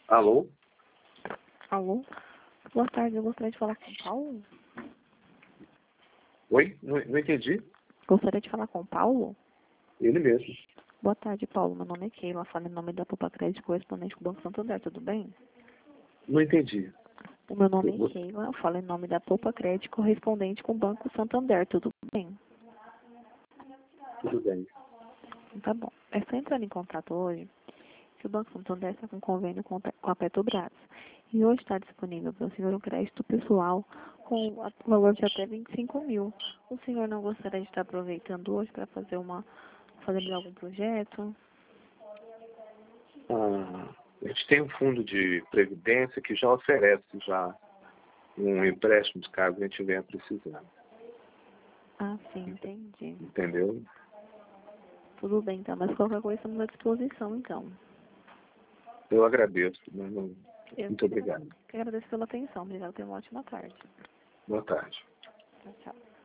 Alô? Alô? Boa tarde, eu gostaria de falar com o Paulo. Oi? Não entendi. Gostaria de falar com o Paulo? Ele mesmo. Boa tarde, Paulo. Meu nome é Keila. Falo em nome da Poupa Crédito correspondente com o Banco Santander. Tudo bem? Não entendi. O meu nome é Keila. Eu falo em nome da Poupa Crédito correspondente com o Banco Santander. Tudo bem? Tudo bem. Tá bom. É só entrar em contato hoje que o Banco Santander está com convênio com a Petrobras. E hoje está disponível para o senhor um crédito pessoal com valor de até 25 mil. O senhor não gostaria de estar aproveitando hoje para fazer algum projeto? A gente tem um fundo de previdência que já oferece um empréstimo caso a gente venha precisando. Ah, sim, entendi. Entendeu? Tudo bem, então. Mas qualquer coisa estamos à disposição, então. Eu agradeço. Mas não... Eu Muito obrigado. que agradeço pela atenção. Obrigado. Tenha uma ótima tarde. Boa tarde. Tchau, tchau.